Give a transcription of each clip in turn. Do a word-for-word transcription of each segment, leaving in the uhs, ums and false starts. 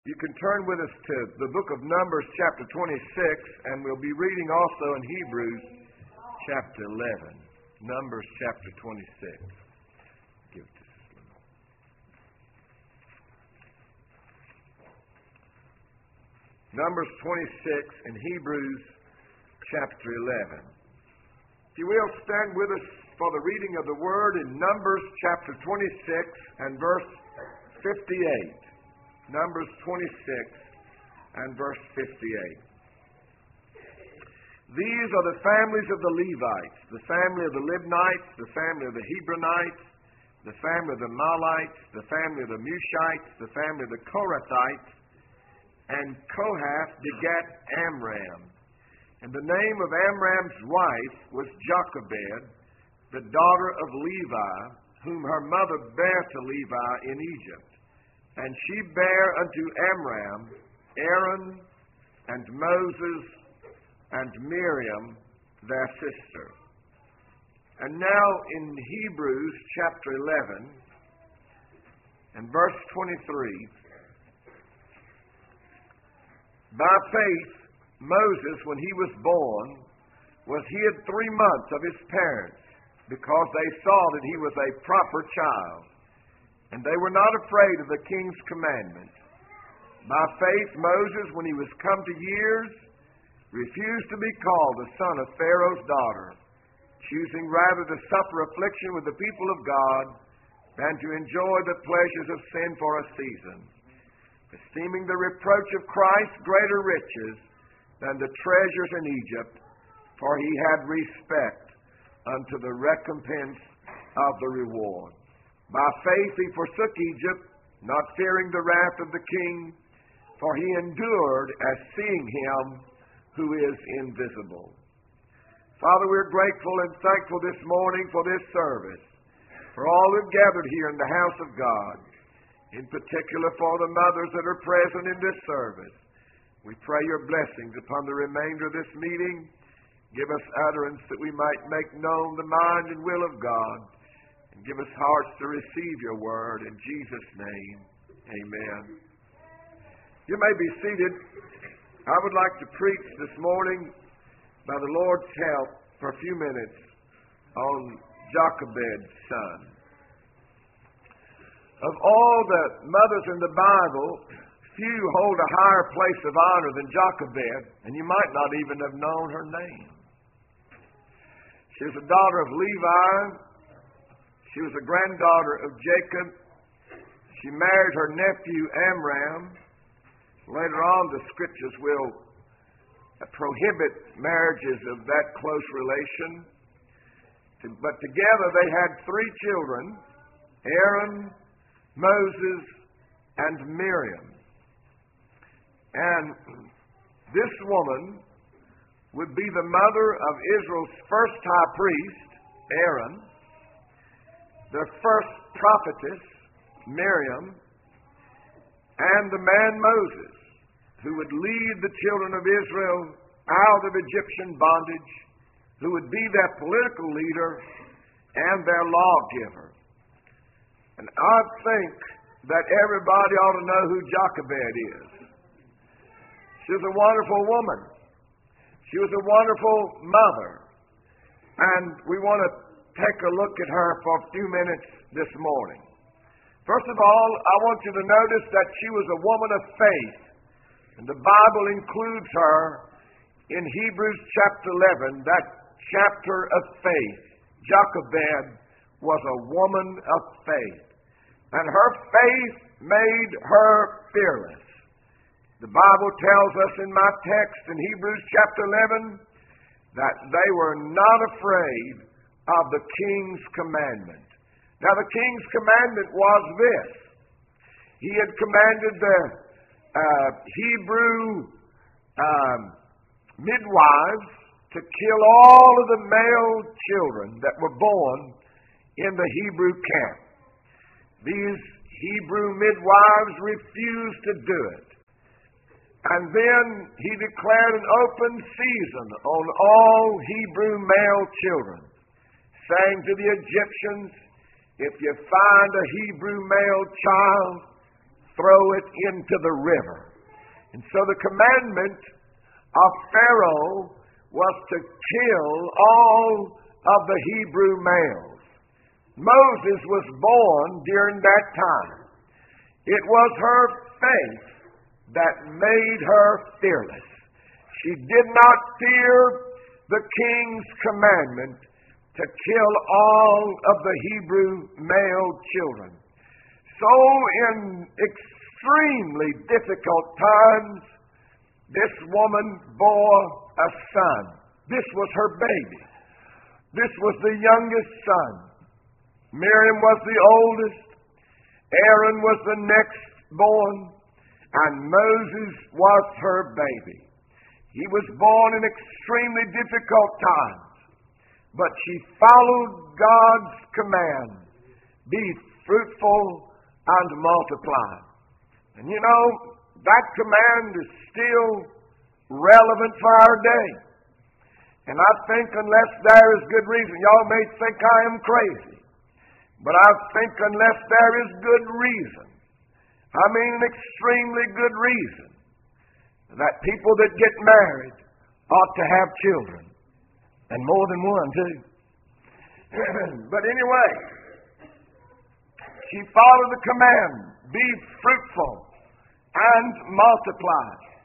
You can turn with us to the book of Numbers chapter twenty-six, and we'll be reading also in Hebrews chapter eleven. Numbers chapter twenty-six. Give it to us. Numbers twenty-six and Hebrews chapter eleven. If you will, stand with us for the reading of the Word in Numbers chapter twenty-six and verse fifty-eight. Numbers twenty-six and verse fifty-eight. These are the families of the Levites, the family of the Libnites, the family of the Hebronites, the family of the Mahlites, the family of the Mushites, the family of the Korathites, and Kohath begat Amram. And the name of Amram's wife was Jochebed, the daughter of Levi, whom her mother bare to Levi in Egypt. And she bare unto Amram Aaron and Moses and Miriam their sister. And now in Hebrews chapter eleven and verse twenty-three, by faith Moses, when he was born, was hid three months of his parents, because they saw that he was a proper child. And they were not afraid of the king's commandment. By faith, Moses, when he was come to years, refused to be called the son of Pharaoh's daughter, choosing rather to suffer affliction with the people of God than to enjoy the pleasures of sin for a season, esteeming the reproach of Christ greater riches than the treasures in Egypt, for he had respect unto the recompense of the reward. By faith he forsook Egypt, not fearing the wrath of the king, for he endured as seeing him who is invisible. Father, we're grateful and thankful this morning for this service, for all who've gathered here in the house of God, in particular for the mothers that are present in this service. We pray your blessings upon the remainder of this meeting. Give us utterance that we might make known the mind and will of God. And give us hearts to receive your word. In Jesus' name, amen. You may be seated. I would like to preach this morning, by the Lord's help, for a few minutes on Jochebed's son. Of all the mothers in the Bible, few hold a higher place of honor than Jochebed, and you might not even have known her name. She was a daughter of Levi. She was a granddaughter of Jacob. She married her nephew Amram. Later on, the scriptures will prohibit marriages of that close relation. But together they had three children, Aaron, Moses, and Miriam. And this woman would be the mother of Israel's first high priest, Aaron, their first prophetess, Miriam, and the man Moses, who would lead the children of Israel out of Egyptian bondage, who would be their political leader and their lawgiver. And I think that everybody ought to know who Jochebed is. She was a wonderful woman. She was a wonderful mother. And we want to take a look at her for a few minutes this morning. First of all, I want you to notice that she was a woman of faith. And the Bible includes her in Hebrews chapter eleven, that chapter of faith. Jochebed was a woman of faith. And her faith made her fearless. The Bible tells us in my text in Hebrews chapter eleven that they were not afraid of the king's commandment. Now the king's commandment was this. He had commanded the uh, Hebrew um, midwives to kill all of the male children that were born in the Hebrew camp. These Hebrew midwives refused to do it. And then he declared an open season on all Hebrew male children, saying to the Egyptians, if you find a Hebrew male child, throw it into the river. And so the commandment of Pharaoh was to kill all of the Hebrew males. Moses was born during that time. It was her faith that made her fearless. She did not fear the king's commandment to kill all of the Hebrew male children. So in extremely difficult times, this woman bore a son. This was her baby. This was the youngest son. Miriam was the oldest. Aaron was the next born. And Moses was her baby. He was born in extremely difficult times. But she followed God's command. Be fruitful and multiply. And you know, that command is still relevant for our day. And I think unless there is good reason, y'all may think I am crazy, but I think unless there is good reason, I mean an extremely good reason, that people that get married ought to have children. And more than one, too. But anyway, she followed the command, be fruitful and multiply.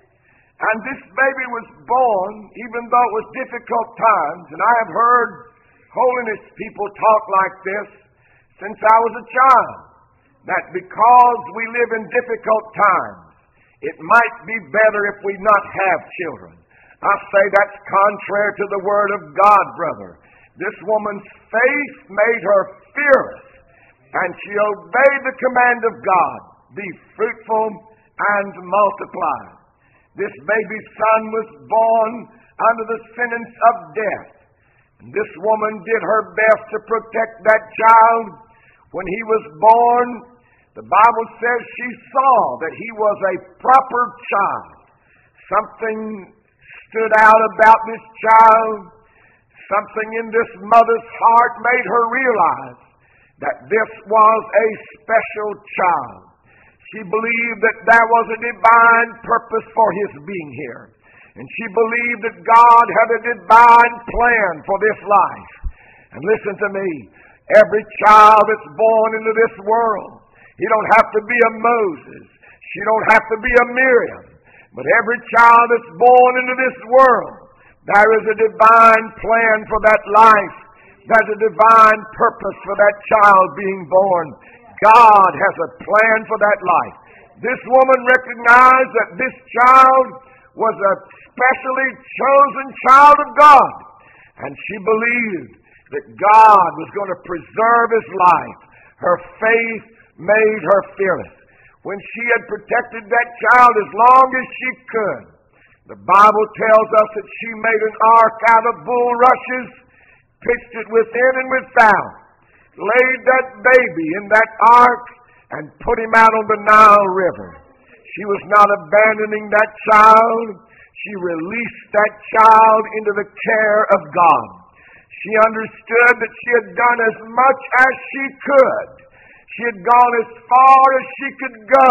And this baby was born, even though it was difficult times, and I have heard holiness people talk like this since I was a child, that because we live in difficult times, it might be better if we not have children. I say that's contrary to the Word of God, brother. This woman's faith made her fearless, and she obeyed the command of God, be fruitful and multiply. This baby's son was born under the sentence of death. And this woman did her best to protect that child. When he was born, the Bible says she saw that he was a proper child. Something stood out about this child. Something in this mother's heart made her realize that this was a special child. She believed that there was a divine purpose for his being here. And she believed that God had a divine plan for this life. And listen to me, every child that's born into this world, he don't have to be a Moses. She don't have to be a Miriam. But every child that's born into this world, there is a divine plan for that life. There's a divine purpose for that child being born. God has a plan for that life. This woman recognized that this child was a specially chosen child of God. And she believed that God was going to preserve his life. Her faith made her fearless. When she had protected that child as long as she could, the Bible tells us that she made an ark out of bulrushes, pitched it within and without, laid that baby in that ark, and put him out on the Nile River. She was not abandoning that child. She released that child into the care of God. She understood that she had done as much as she could. She had gone as far as she could go.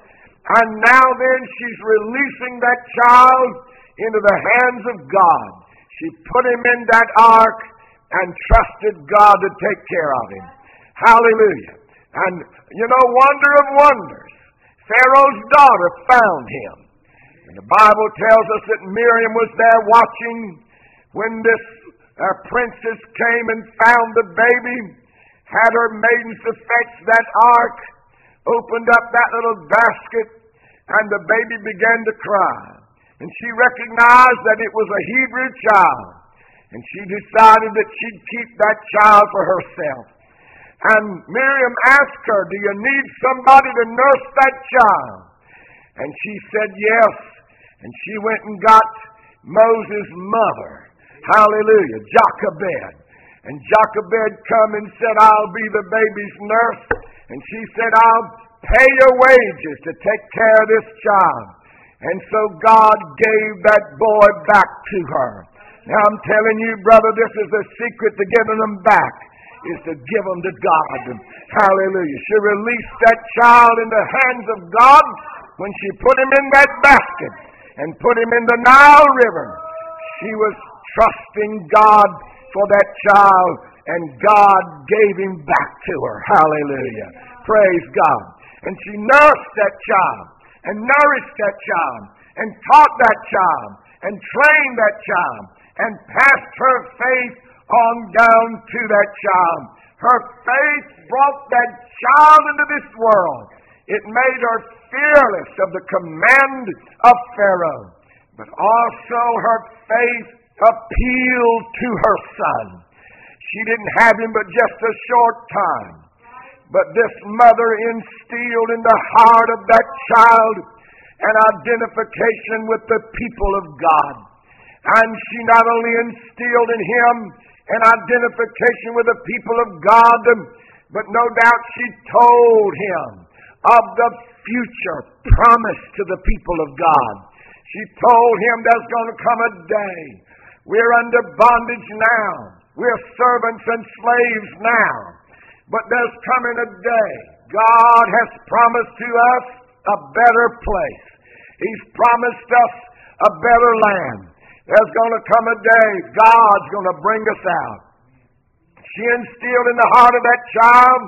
And now then she's releasing that child into the hands of God. She put him in that ark and trusted God to take care of him. Hallelujah. And you know, wonder of wonders, Pharaoh's daughter found him. And the Bible tells us that Miriam was there watching when this uh, princess came and found the baby, had her maidens to fetch that ark, opened up that little basket, and the baby began to cry. And she recognized that it was a Hebrew child. And she decided that she'd keep that child for herself. And Miriam asked her, do you need somebody to nurse that child? And she said yes. And she went and got Moses' mother. Hallelujah. Jochebed. And Jochebed come and said, I'll be the baby's nurse. And she said, I'll pay your wages to take care of this child. And so God gave that boy back to her. Now I'm telling you, brother, this is the secret to getting them back. is to give them to God. Hallelujah. She released that child in the hands of God when she put him in that basket and put him in the Nile River. She was trusting God for that child, and God gave him back to her. Hallelujah. Praise God. And she nursed that child and nourished that child and taught that child and trained that child and passed her faith on down to that child. Her faith brought that child into this world. It made her fearless of the command of Pharaoh. But also her faith appealed to her son. She didn't have him but just a short time. But this mother instilled in the heart of that child an identification with the people of God. And she not only instilled in him an identification with the people of God, but no doubt she told him of the future promised to the people of God. She told him there's going to come a day. We're under bondage now. We're servants and slaves now. But there's coming a day. God has promised to us a better place. He's promised us a better land. There's going to come a day God's going to bring us out. She instilled in the heart of that child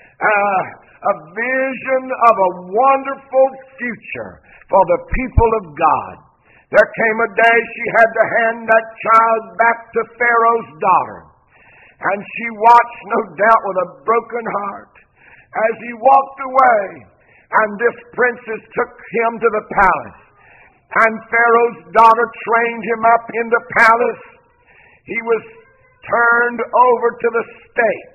uh, a vision of a wonderful future for the people of God. There came a day she had to hand that child back to Pharaoh's daughter. And she watched, no doubt, with a broken heart as he walked away. And this princess took him to the palace. And Pharaoh's daughter trained him up in the palace. He was turned over to the state.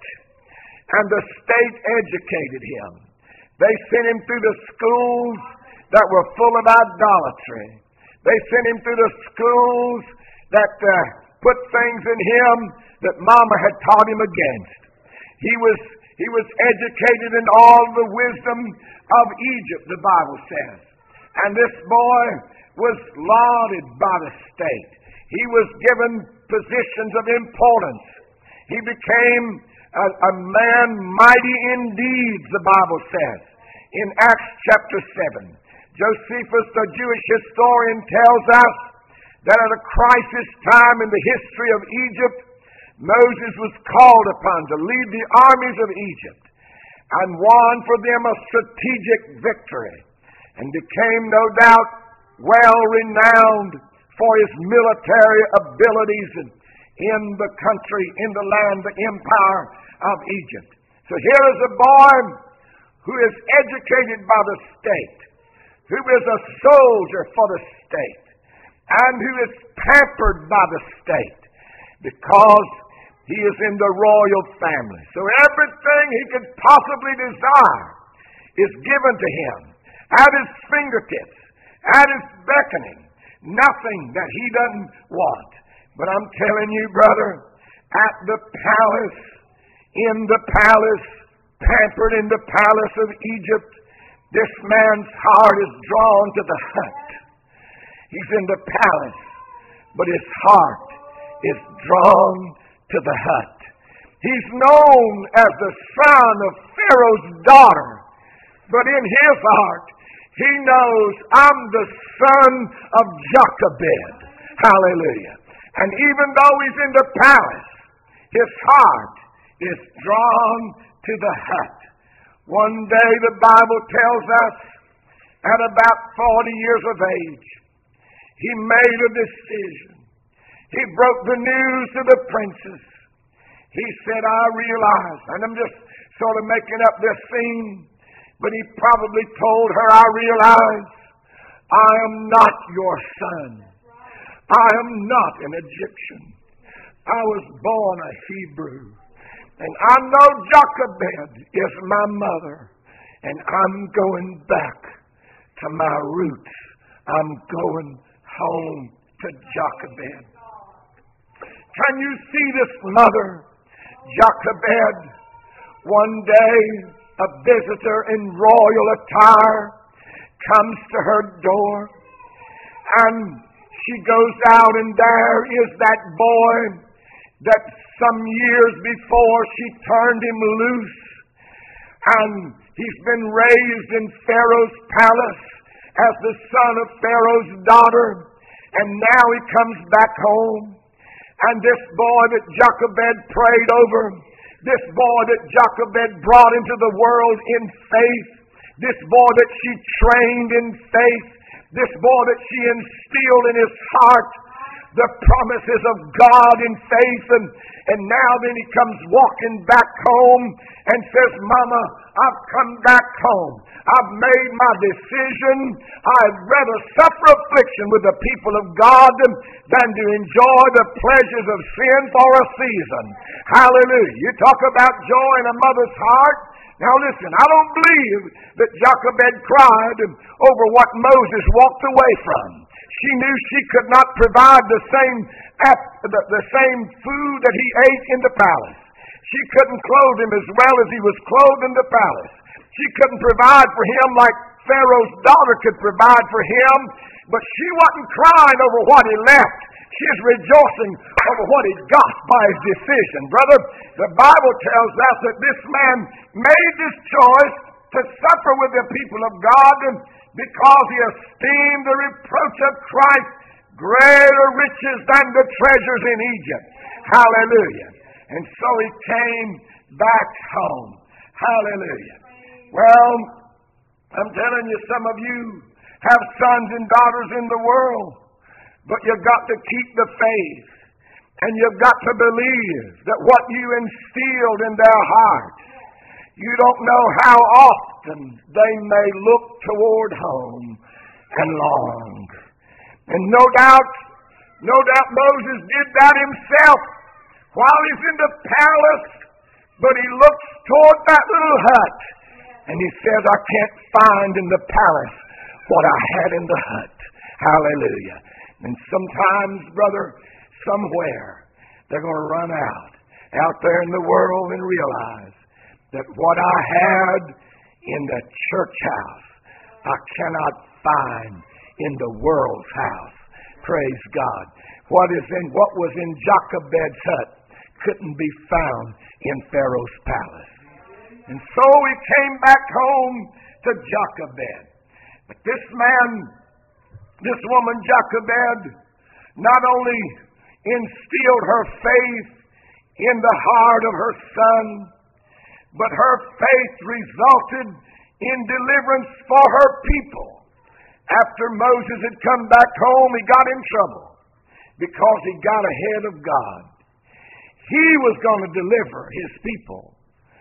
And the state educated him. They sent him through the schools that were full of idolatry. They sent him through the schools that uh, put things in him that Mama had taught him against. He was, he was educated in all the wisdom of Egypt, the Bible says. And this boy was lauded by the state. He was given positions of importance. He became a, a man mighty in deeds, the Bible says, in Acts chapter seven. Josephus, the Jewish historian, tells us that at a crisis time in the history of Egypt, Moses was called upon to lead the armies of Egypt and won for them a strategic victory, and became, no doubt, well renowned for his military abilities in the country, in the land, the empire of Egypt. So here is a boy who is educated by the state, who is a soldier for the state, and who is pampered by the state because he is in the royal family. So everything he could possibly desire is given to him at his fingertips, at his beckoning. Nothing that he doesn't want. But I'm telling you, brother, at the palace, in the palace, pampered in the palace of Egypt, this man's heart is drawn to the hut. He's in the palace, but his heart is drawn to the hut. He's known as the son of Pharaoh's daughter, but in his heart, he knows I'm the son of Jochebed. Hallelujah. And even though he's in the palace, his heart is drawn to the hut. One day the Bible tells us at about forty years of age, he made a decision. He broke the news to the princess. He said, I realize, and I'm just sort of making up this scene, but he probably told her, I realize I am not your son. I am not an Egyptian. I was born a Hebrew. And I know Jochebed is my mother. And I'm going back to my roots. I'm going home to Jochebed. Can you see this mother, Jochebed? One day, a visitor in royal attire comes to her door, and she goes out, and there is that boy that Some years before, she turned him loose, and he's been raised in Pharaoh's palace as the son of Pharaoh's daughter, and now he comes back home. And this boy that Jochebed prayed over, this boy that Jochebed brought into the world in faith, this boy that she trained in faith, this boy that she instilled in his heart the promises of God in faith, and, and now then he comes walking back home and says, Mama, I've come back home. I've made my decision. I'd rather suffer affliction with the people of God than to enjoy the pleasures of sin for a season. Hallelujah. You talk about joy in a mother's heart. Now listen, I don't believe that Jochebed cried over what Moses walked away from. She knew she could not provide the same, the, the same food that he ate in the palace. She couldn't clothe him as well as he was clothed in the palace. She couldn't provide for him like Pharaoh's daughter could provide for him, but she wasn't crying over what he left. She's rejoicing over what he got by his decision. Brother, the Bible tells us that this man made this choice to suffer with the people of God because he esteemed the reproach of Christ greater riches than the treasures in Egypt. Hallelujah. And so he came back home. Hallelujah. Well, I'm telling you, some of you have sons and daughters in the world, but you've got to keep the faith, and you've got to believe that what you instilled in their hearts, you don't know how often they may look toward home and long. And no doubt, no doubt Moses did that himself while he's in the palace, but he looks toward that little hut, and he says, I can't find in the palace what I had in the hut. Hallelujah. And sometimes, brother, somewhere, they're going to run out, out there in the world and realize that what I had in the church house, I cannot find in the world's house. Praise God. What is in what was in Jochebed's hut couldn't be found in Pharaoh's palace. And so he came back home to Jochebed. But this man, this woman Jochebed, not only instilled her faith in the heart of her son, but her faith resulted in deliverance for her people. After Moses had come back home, he got in trouble because he got ahead of God. He was going to deliver his people.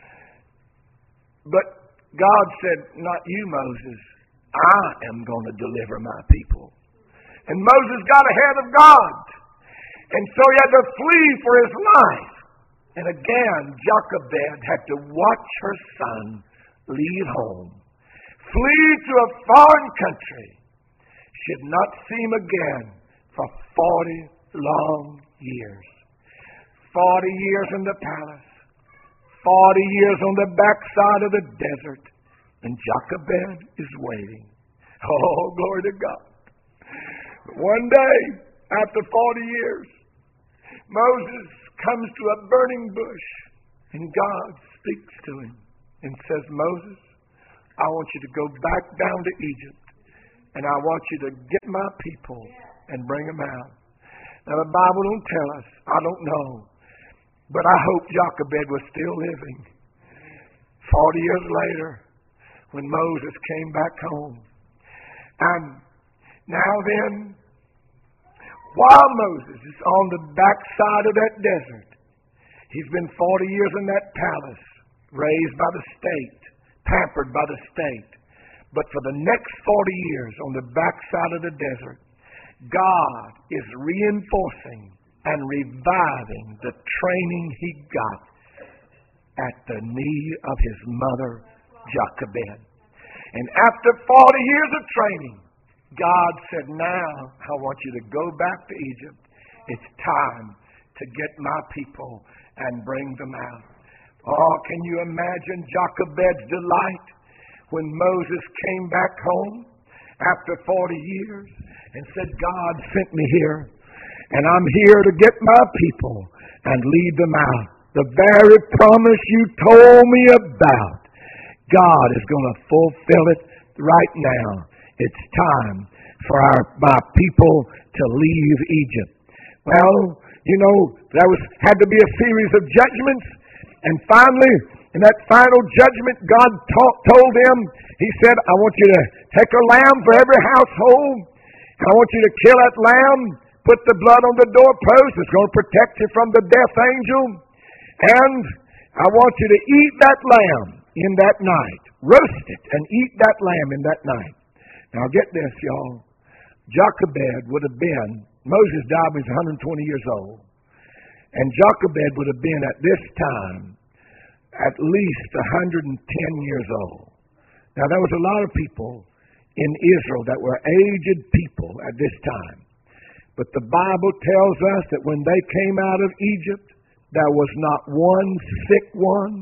But God said, not you, Moses. I am going to deliver my people. And Moses got ahead of God. And so he had to flee for his life. And again, Jochebed had to watch her son leave home, flee to a foreign country. She'd not see him again for forty long years. Forty years in the palace. Forty years on the backside of the desert. And Jochebed is waiting. Oh, glory to God. One day, after forty years, Moses comes to a burning bush, and God speaks to him and says, Moses, I want you to go back down to Egypt, and I want you to get my people and bring them out. Now, the Bible don't tell us. I don't know. But I hope Jochebed was still living. Forty years later, when Moses came back home. And now then, while Moses is on the backside of that desert, he's been forty years in that palace, raised by the state, pampered by the state. But for the next forty years on the backside of the desert, God is reinforcing and reviving the training he got at the knee of his mother, Jochebed. And after forty years of training, God said, now I want you to go back to Egypt. It's time to get my people and bring them out. Oh, can you imagine Jochebed's delight when Moses came back home after forty years and said, God sent me here, and I'm here to get my people and lead them out. The very promise you told me about, God is going to fulfill it right now. It's time for our my people to leave Egypt. Well, you know, there was had to be a series of judgments, and finally, in that final judgment, God taught, told them, He said, I want you to take a lamb for every household, and I want you to kill that lamb, put the blood on the doorpost. It's going to protect you from the death angel, and I want you to eat that lamb in that night. Roast it and eat that lamb in that night. Now get this, y'all. Jochebed would have been, Moses died when he was one hundred twenty years old, and Jochebed would have been at this time at least one hundred ten years old. Now there was a lot of people in Israel that were aged people at this time. But the Bible tells us that when they came out of Egypt, there was not one sick one,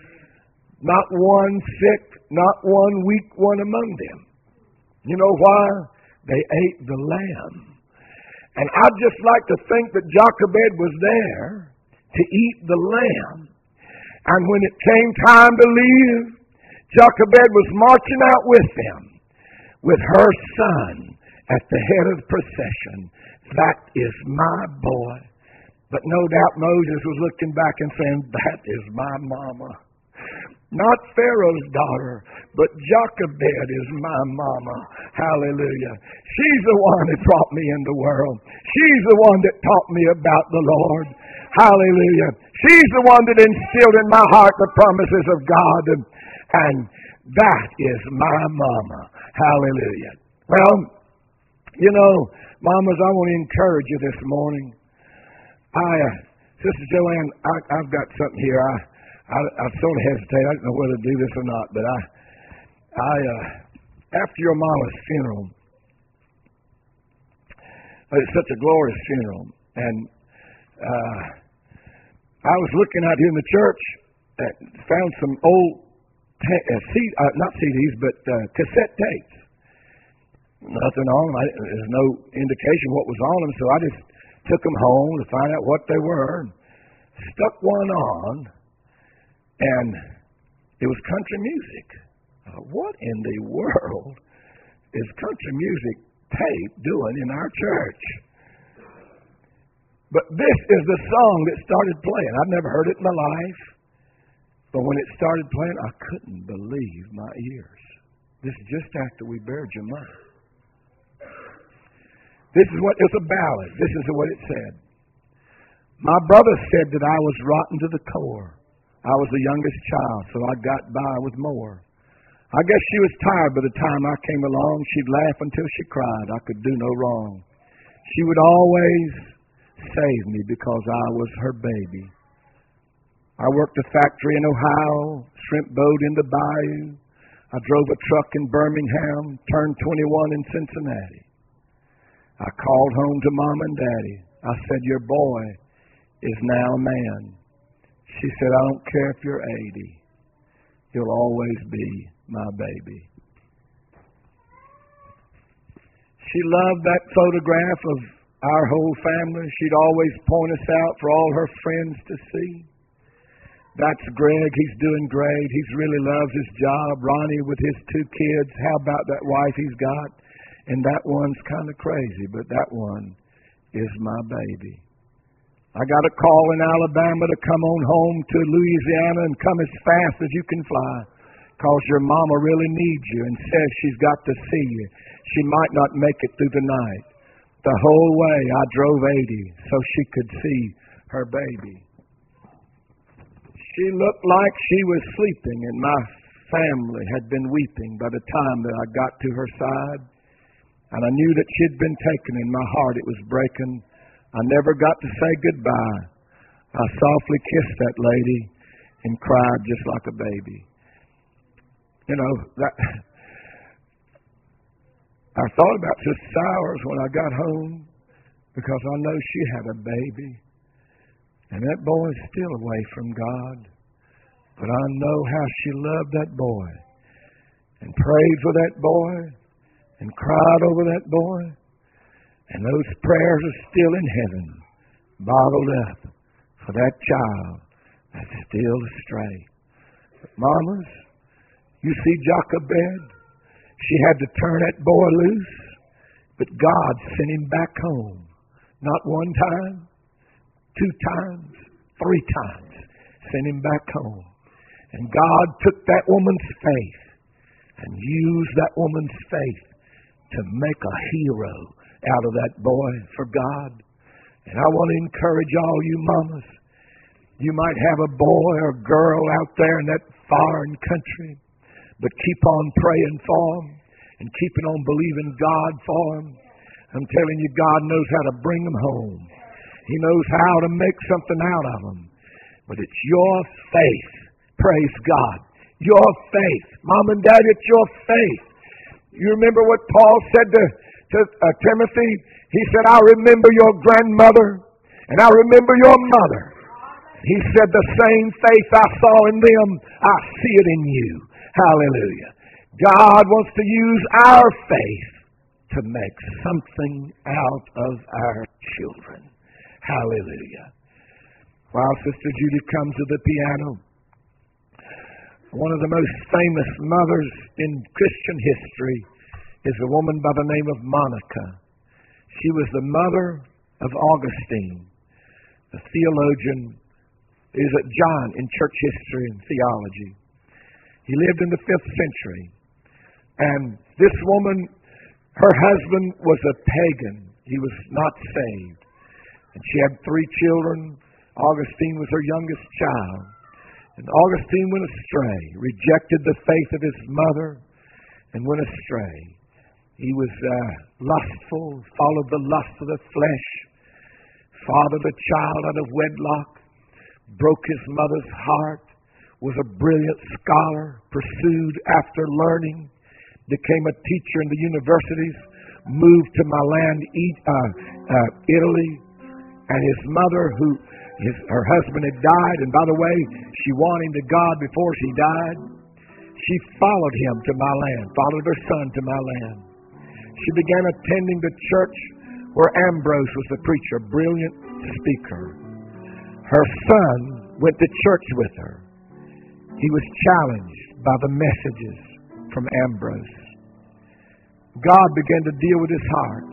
not one sick, not one weak one among them. You know why? They ate the lamb. And I'd just like to think that Jochebed was there to eat the lamb. And when it came time to leave, Jochebed was marching out with them, with her son at the head of the procession. That is my boy. But no doubt Moses was looking back and saying, that is my mama. Not Pharaoh's daughter, but Jochebed is my mama. Hallelujah. She's the one that brought me in the world. She's the one that taught me about the Lord. Hallelujah. She's the one that instilled in my heart the promises of God. And, and that is my mama. Hallelujah. Well, you know, mamas, I want to encourage you this morning. I, uh, Sister Joanne, I, I've got something here. I, I, I sort of hesitate. I don't know whether to do this or not, but I, I, uh, after your mama's funeral, it's such a glorious funeral, and uh, I was looking out here in the church, and found some old, ta- uh, C, uh, not C Ds, but uh, cassette tapes. Nothing on them. I, there's no indication what was on them, so I just took them home to find out what they were, and stuck one on, and it was country music. Uh, what in the world is country music tape doing in our church? But this is the song that started playing. I've never heard it in my life, but when it started playing, I couldn't believe my ears. This is just after we buried your mother. This is what, it's a ballad. This is what it said. My brother said that I was rotten to the core. I was the youngest child, so I got by with more. I guess she was tired by the time I came along. She'd laugh until she cried. I could do no wrong. She would always save me because I was her baby. I worked a factory in Ohio, shrimp boat in the bayou. I drove a truck in Birmingham, turned twenty-one in Cincinnati. I called home to Mom and Daddy. I said, your boy is now a man. She said, I don't care if you're eighty. You'll always be my baby. She loved that photograph of our whole family. She'd always point us out for all her friends to see. That's Greg. He's doing great. He really loves his job. Ronnie with his two kids. How about that wife he's got? And that one's kind of crazy, but that one is my baby. I got a call in Alabama to come on home to Louisiana and come as fast as you can fly, because your mama really needs you and says she's got to see you. She might not make it through the night. The whole way I drove eighty so she could see her baby. She looked like she was sleeping, and my family had been weeping by the time that I got to her side. And I knew that she'd been taken. In my heart it was breaking. I never got to say goodbye. I softly kissed that lady and cried just like a baby. You know, that I thought about Sister Sowers when I got home, because I know she had a baby. And that boy is still away from God. But I know how she loved that boy and prayed for that boy and cried over that boy. And those prayers are still in heaven, bottled up for that child that's still astray. But mamas, you see Jochebed? She had to turn that boy loose, but God sent him back home. Not one time, two times, three times. Sent him back home. And God took that woman's faith and used that woman's faith to make a hero out of that boy for God. And I want to encourage all you mamas. You might have a boy or girl out there in that foreign country, but keep on praying for them and keeping on believing God for them. I'm telling you, God knows how to bring them home. He knows how to make something out of them. But it's your faith. Praise God. Your faith. Mom and Dad, it's your faith. You remember what Paul said to, to uh, Timothy? He said, I remember your grandmother and I remember your mother. He said, the same faith I saw in them, I see it in you. Hallelujah. God wants to use our faith to make something out of our children. Hallelujah. While Sister Judy comes to the piano, one of the most famous mothers in Christian history is a woman by the name of Monica. She was the mother of Augustine, the theologian. Is at John in church history and theology. He lived in the fifth century. And this woman, her husband was a pagan. He was not saved. And she had three children. Augustine was her youngest child. And Augustine went astray, rejected the faith of his mother, and went astray. He was uh, lustful, followed the lust of the flesh, fathered a child out of wedlock, broke his mother's heart, was a brilliant scholar, pursued after learning, became a teacher in the universities, moved to Milan, uh, uh, Italy, and his mother, who his, her husband had died, and by the way, she won him to God before she died. She followed him to Milan, followed her son to Milan. She began attending the church where Ambrose was the preacher, a brilliant speaker. Her son went to church with her. He was challenged by the messages from Ambrose. God began to deal with his heart.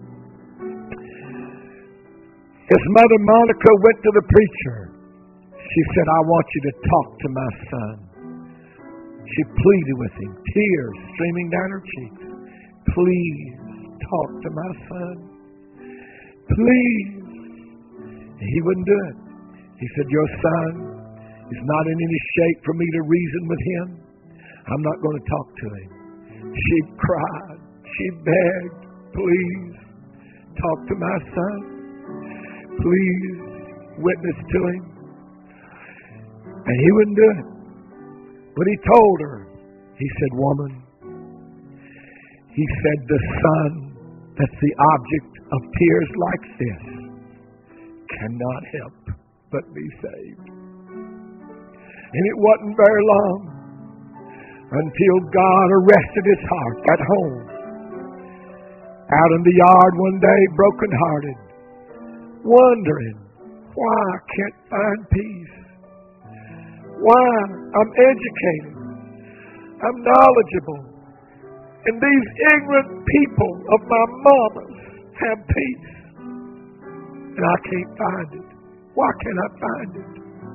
His mother Monica went to the preacher. She said, I want you to talk to my son. She pleaded with him, tears streaming down her cheeks. Please talk to my son. Please. And he wouldn't do it. He said, your son is not in any shape for me to reason with him. I'm not going to talk to him. She cried. She begged, please talk to my son. Please witness to him. And he wouldn't do it. But he told her, he said, woman, he said, the son that's the object of tears like this cannot help but be saved. And it wasn't very long until God arrested his heart at home. Out in the yard one day, brokenhearted, wondering why I can't find peace. Why I'm educated, I'm knowledgeable, and these ignorant people of my mamas have peace, and I can't find it. Why can't I find it?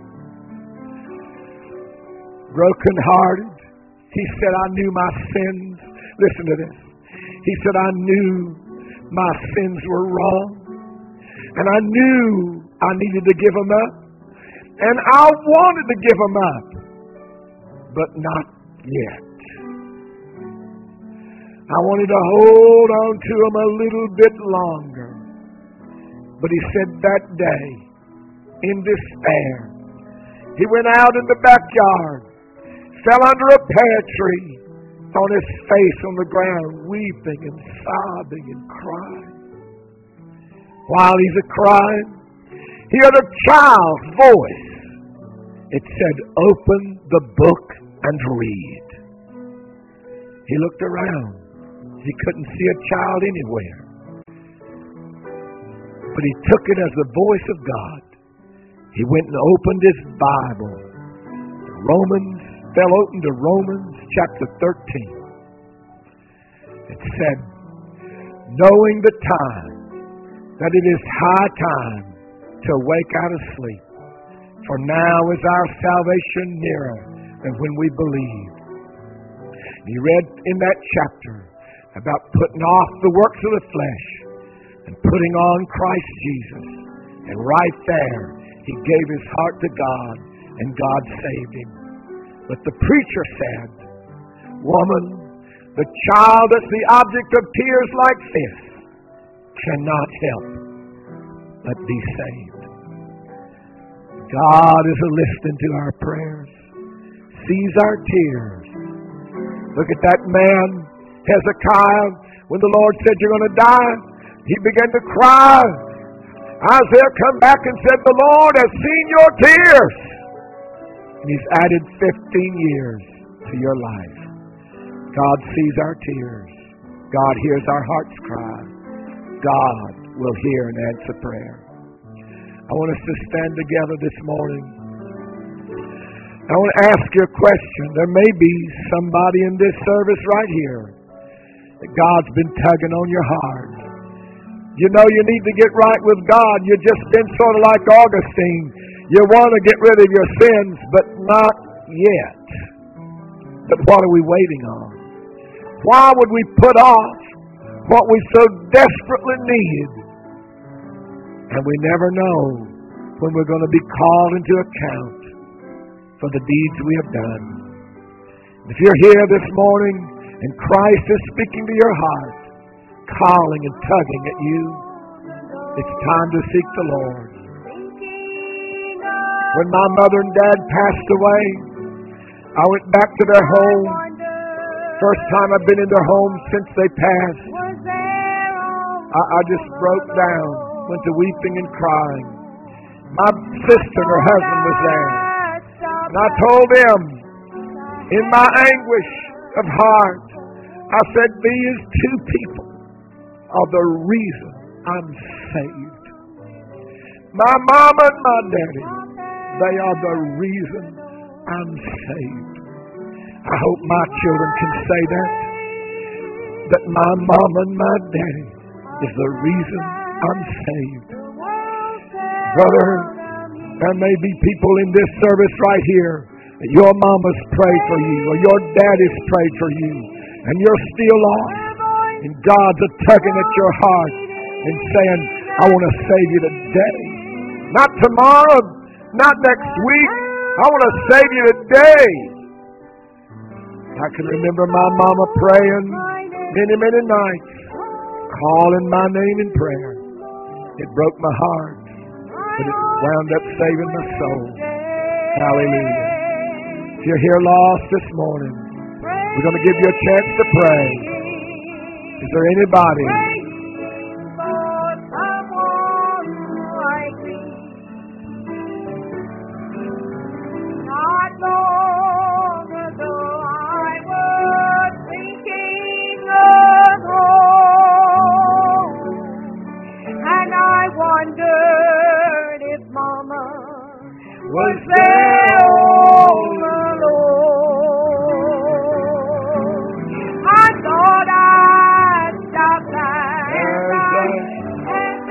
Broken-hearted, he said, I knew my sins. Listen to this. He said, I knew my sins were wrong, and I knew I needed to give them up, and I wanted to give them up, but not yet. I wanted to hold on to them a little bit longer. But he said that day, in despair, he went out in the backyard, fell under a pear tree, on his face on the ground, weeping and sobbing and crying. While he's a-crying, he heard a child's voice. It said, open the book and read. He looked around. He couldn't see a child anywhere. But he took it as the voice of God. he went and opened his Bible. Romans, fell open to Romans chapter thirteen. It said, knowing the time, that it is high time to awake out of sleep. For now is our salvation nearer than when we believed. He read in that chapter about putting off the works of the flesh and putting on Christ Jesus. And right there, he gave his heart to God, and God saved him. But the preacher said, woman, the child that's the object of tears like this cannot help but be saved. God is listening to our prayers, sees our tears. Look at that man, Hezekiah, when the Lord said you're going to die, he began to cry. Isaiah come back and said, the Lord has seen your tears. And he's added fifteen years to your life. God sees our tears. God hears our heart's cry. God will hear and answer prayer. I want us to stand together this morning. I want to ask you a question. There may be somebody in this service right here that God's been tugging on your heart. You know you need to get right with God. You've just been sort of like Augustine. You want to get rid of your sins, but not yet. But what are we waiting on? Why would we put off what we so desperately need? And we never know when we're going to be called into account for the deeds we have done. If you're here this morning and Christ is speaking to your heart, calling and tugging at you, it's time to seek the Lord. When my mother and dad passed away, I went back to their home. First time I've been in their home since they passed. I, I just broke down, went to weeping and crying. My sister and her husband was there. And I told them, in my anguish of heart, I said, these two people are the reason I'm saved. My mama and my daddy, they are the reason I'm saved. I hope my children can say that. That my mama and my daddy is the reason I'm saved. Brother, there may be people in this service right here that your mama's prayed for you or your daddy's prayed for you and you're still lost. And God's a tugging at your heart and saying, I want to save you today. Not tomorrow, not next week. I want to save you today. I can remember my mama praying many, many nights, calling my name in prayer. It broke my heart, but it wound up saving my soul. Hallelujah. If you're here lost this morning, we're going to give you a chance to pray. Is there anybody? Was there all alone? I thought I'd stop back and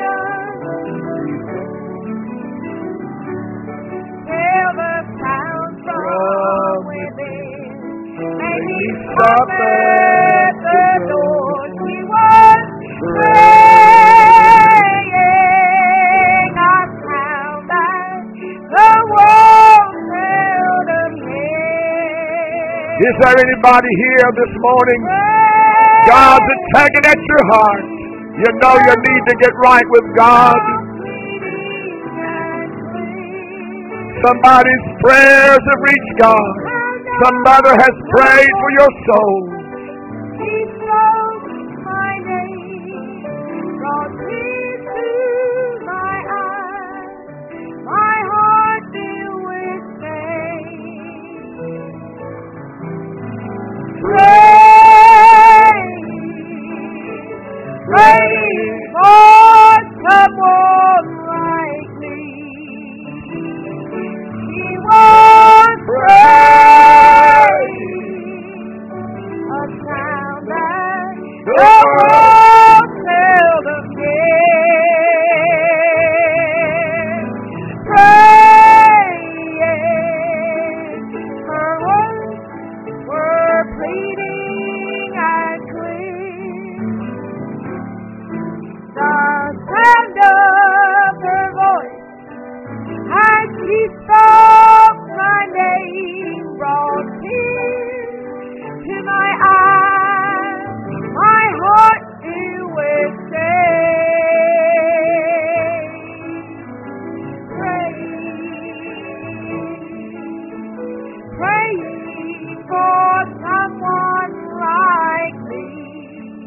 tell the sound from within. Maybe stop at the door. She was praying. I found that the world held a hand. Is there anybody here this morning? God's tugging at your heart. You know you need to get right with God. Somebody's prayers have reached God. Somebody has prayed for your soul. He spoke my name, brought tears to my eyes, my heart filled with pain. Pray, pray for someone like me.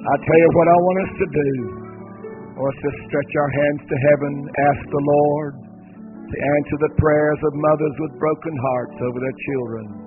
I tell you what I want us to do. I want us to stretch our hands to heaven, ask the Lord to answer the prayers of mothers with broken hearts over their children.